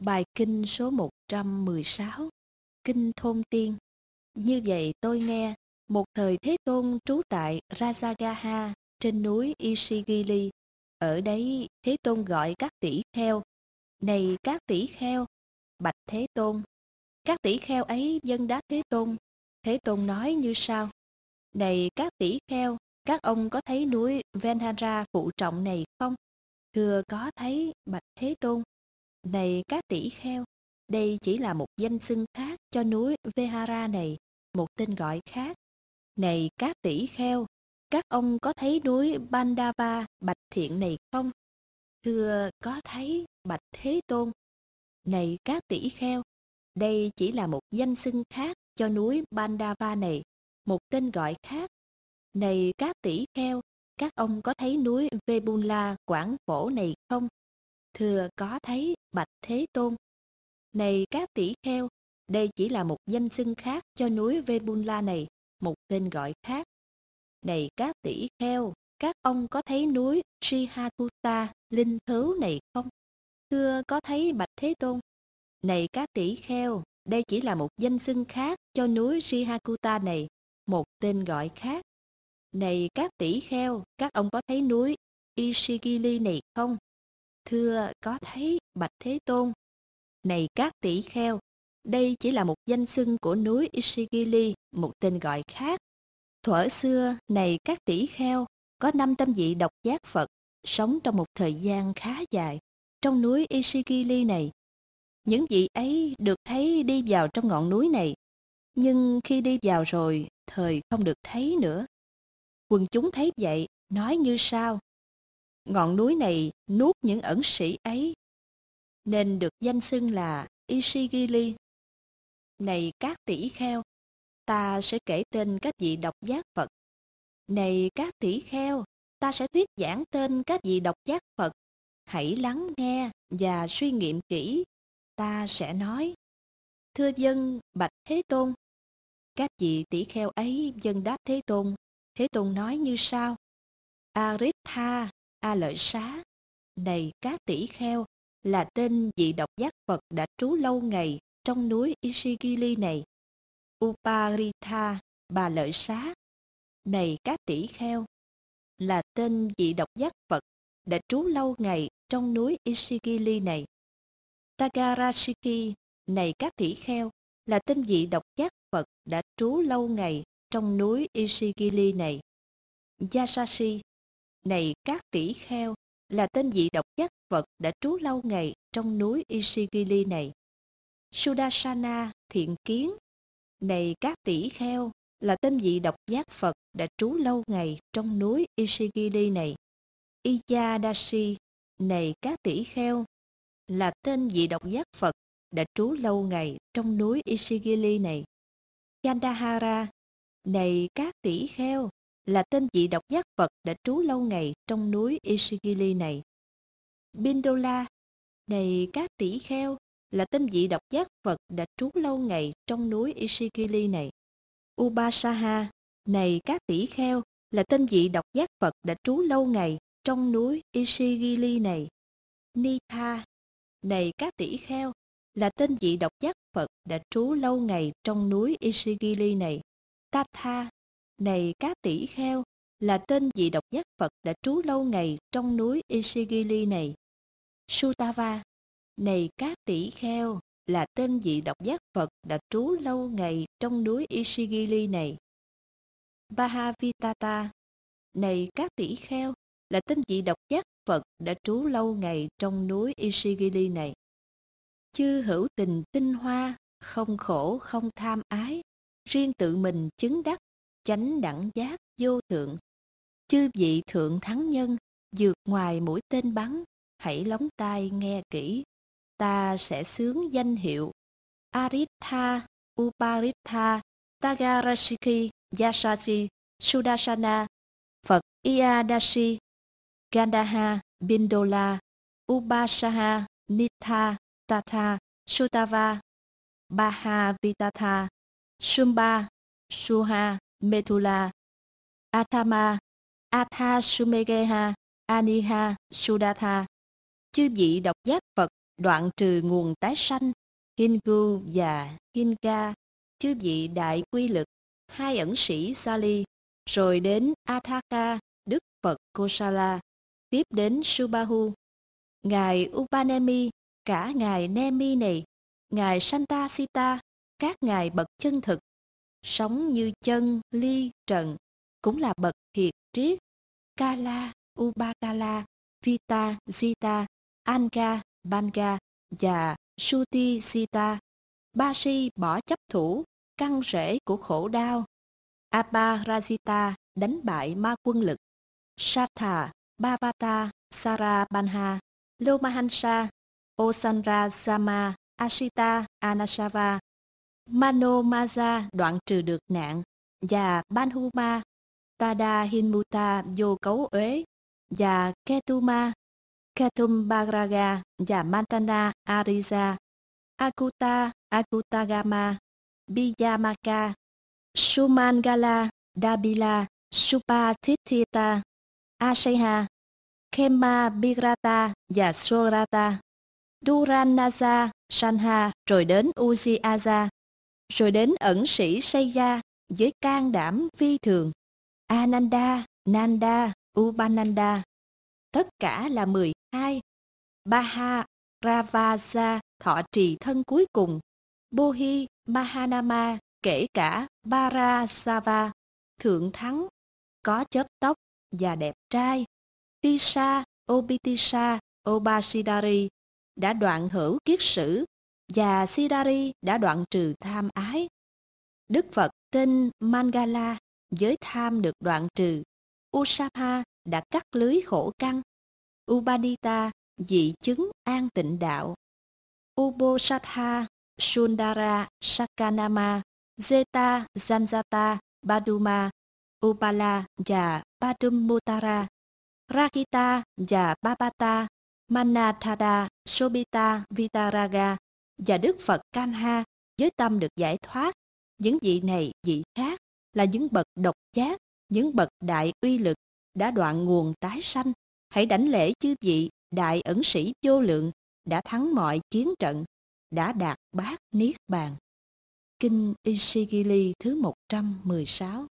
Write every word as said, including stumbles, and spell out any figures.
Bài kinh số một trăm mười sáu, Kinh Thôn Tiên. Như vậy tôi nghe, một thời Thế Tôn trú tại Rajagaha trên núi Ishigili. Ở đấy Thế Tôn gọi các tỷ kheo: này các tỷ kheo, bạch Thế Tôn. Các tỷ kheo ấy vâng đáp Thế Tôn. Thế Tôn nói như sau: này các tỷ kheo, các ông có thấy núi Venhara phụ trọng này không? Thưa có thấy, bạch Thế Tôn. Này các tỷ kheo, đây chỉ là một danh xưng khác cho núi Vehara này, một tên gọi khác. Này các tỷ kheo, các ông có thấy núi Bandava bạch thiện này không? Thưa có thấy, bạch Thế Tôn. Này các tỷ kheo, đây chỉ là một danh xưng khác cho núi Bandava này, một tên gọi khác. Này các tỷ kheo, các ông có thấy núi Vebula Quảng Phổ này không? Thưa có thấy, bạch Thế Tôn. Này các tỷ kheo, đây chỉ là một danh xưng khác cho núi Vebula này, một tên gọi khác. Này các tỷ kheo, các ông có thấy núi Trihakuta linh thứu này không? Thưa có thấy, bạch Thế Tôn. Này các tỷ kheo, đây chỉ là một danh xưng khác cho núi Trihakuta này, một tên gọi khác. Này các tỷ kheo, các ông có thấy núi Ishigili này không? Thưa có thấy, bạch Thế Tôn. Này các tỷ kheo, đây chỉ là một danh xưng của núi Ishigili, một tên gọi khác. Thuở xưa, này các tỷ kheo, có năm trăm vị độc giác Phật sống trong một thời gian khá dài trong núi Ishigili này. Những vị ấy được thấy đi vào trong ngọn núi này, nhưng khi đi vào rồi, thời không được thấy nữa. Quần chúng thấy vậy, nói như sau: ngọn núi này nuốt những ẩn sĩ ấy, nên được danh xưng là Ishigili. Này các tỷ kheo, ta sẽ kể tên các vị độc giác Phật. Này các tỷ kheo, ta sẽ thuyết giảng tên các vị độc giác Phật. Hãy lắng nghe và suy nghiệm kỹ. Ta sẽ nói. Thưa vâng, bạch Thế Tôn. Các vị tỷ kheo ấy vâng đáp Thế Tôn. Thế Tôn nói như sau: Aritha, A Lợi Xá. Này các tỷ kheo, là tên vị độc giác Phật đã trú lâu ngày trong núi Ishigili này. Uparitha, Bà Lợi Xá. Này các tỷ kheo, là tên vị độc giác Phật đã trú lâu ngày trong núi Ishigili này. Tagarashiki, này các tỷ kheo, là tên vị độc giác Phật đã trú lâu ngày trong núi Ishigili này. Yasashi, này các tỷ kheo, là tên vị độc giác Phật đã trú lâu ngày trong núi Ishigili này. Sudarsana, thiện kiến. Này các tỷ kheo, là tên vị độc giác Phật đã trú lâu ngày trong núi Ishigili này. Iyadashi, này các tỷ kheo, là tên vị độc giác Phật đã trú lâu ngày trong núi Ishigili này. Gandhara, này các tỷ kheo, là tên vị độc giác Phật đã trú lâu ngày trong núi Ishigili này. Bindola, này các tỷ kheo, là tên vị độc giác Phật đã trú lâu ngày trong núi Ishigili này. Ubasaha, này các tỷ kheo, là tên vị độc giác Phật đã trú lâu ngày trong núi Ishigili này. Nitha, này các tỷ kheo, là tên vị độc giác Phật đã trú lâu ngày trong núi Ishigili này. Tatha, này các tỷ kheo, là tên vị độc giác Phật đã trú lâu ngày trong núi Ishigili này. Sutava, này các tỷ kheo, là tên vị độc giác Phật đã trú lâu ngày trong núi Ishigili này. Bahavitata, này các tỷ kheo, là tên vị độc giác Phật đã trú lâu ngày trong núi Ishigili này. Chư hữu tình tinh hoa, không khổ không tham ái, riêng tự mình chứng đắc, chánh đẳng giác vô thượng. Chư vị thượng thắng nhân, vượt ngoài mũi tên bắn, hãy lóng tai nghe kỹ. Ta sẽ xướng danh hiệu Aritha, Uparitha, Tagarashiki, Yasashi, Sudarsana, Phật Iyadashi, Gandha, Bindola, Ubasaha, Nitha, Tatha, Sutava, Bahavitata, Sumba, Suha, Methula, Athama, Atha Sumegeha, Aniha, Sudatha. Chư vị độc giác Phật đoạn trừ nguồn tái sanh, Hingu và Hinga, chư vị đại quy lực, hai ẩn sĩ Sali, rồi đến Athaka, Đức Phật Kosala, tiếp đến Subahu, ngài Upanemi, cả ngài Nemi này, ngài Santasita, các ngài bậc chân thực, sống như chân, ly, trần, cũng là bậc hiệt triết, Kala, Ubakala, Vita, Zita, Anga, Banga và Suti Sita, ba si bỏ chấp thủ, căn rễ của khổ đau, Aparajita đánh bại ma quân lực, Satha, Bhavata, Sarabanha, Lomahansa, Osanra Sama, Ashita, Anasava, Manomaza đoạn trừ được nạn, và Banhuma, Tada Hinmuta vô cấu uế, và Ketuma, Ketumbaraga và Mantana Ariza, Akuta, Akutagama, Biyamaka, Sumangala, Dabila, Supatithita, Aseha, Khema Birata và Sorata, Duranaza, Sanha, rồi đến Uziaza, rồi đến ẩn sĩ Seiya với can đảm phi thường, Ananda, Nanda, Upananda, tất cả là mười hai. Baha Ravaja thọ trì thân cuối cùng, Bohi Mahanama kể cả Parasava, thượng thắng, có chớp tóc và đẹp trai, Tisa, Obitisa, Obasidari đã đoạn hữu kiết sử, và Sidari đã đoạn trừ tham ái. Đức Phật tên Mangala với tham được đoạn trừ, Usapa đã cắt lưới khổ căn, Upadita dị chứng an tịnh đạo, Ubosatha, Sundara, Sakanama, Zeta, Zanjata, Baduma, Upala và Padummutara, Rakita và Babata, Manathada, Sobita, Vitaraga và Đức Phật Kanha với tâm được giải thoát. Những vị này vị khác là những bậc độc giác, những bậc đại uy lực đã đoạn nguồn tái sanh. Hãy đảnh lễ chư vị đại ẩn sĩ vô lượng đã thắng mọi chiến trận, đã đạt bát niết bàn. Kinh Ishigili thứ một trăm mười sáu.